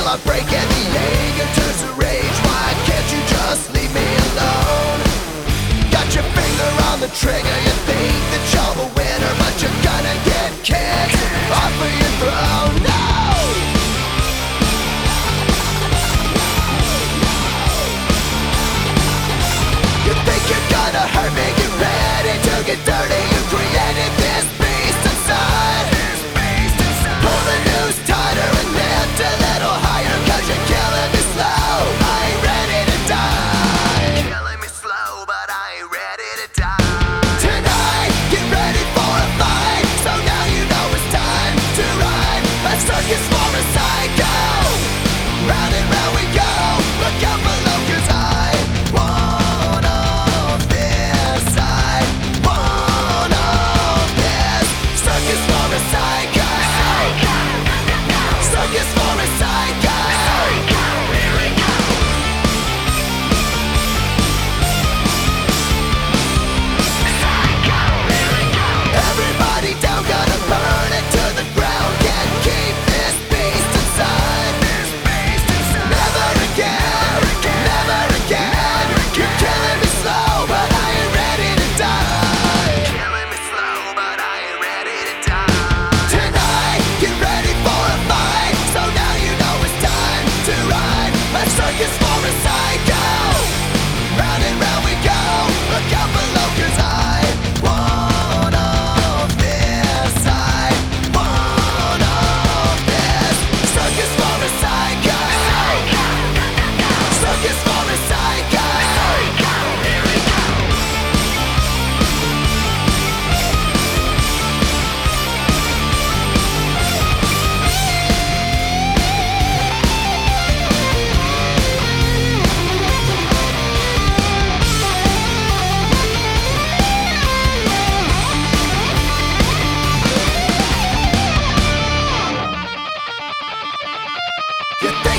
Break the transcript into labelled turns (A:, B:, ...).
A: till I'm breaking. The anger turns to rage. Why can't you just leave me alone? Got your finger on the trigger. You think that you're the winner, but you're gonna get kicked off of your throne. No! You think you're gonna hurt me? Get ready to get dirty. You created this beast inside. Pull the noose tighter and lift a little higher, 'cause you're killing me slow. I ain't ready to die. Killing me slow, but I ain't ready to die. Tonight, get ready for a fight. So now you know it's time to ride a circus for a psycho. Round and round we go. Look out below, 'cause I want all this. I want all this. Circus for a psycho. Circus for a psycho. Here we go. Everybody down, gonna burn it to the ground. Can't keep this beast inside. Never again, never again. You're killing me slow, but I ain't ready to die. Killing me slow, but I ain't ready to die. Tonight, get ready for a fight. So now you know it's time to ride a circus for a psycho. Round and round we go. Look out below, 'cause I want all this. I want all this. Circus for a psycho. Circus for a psycho. Here we go. You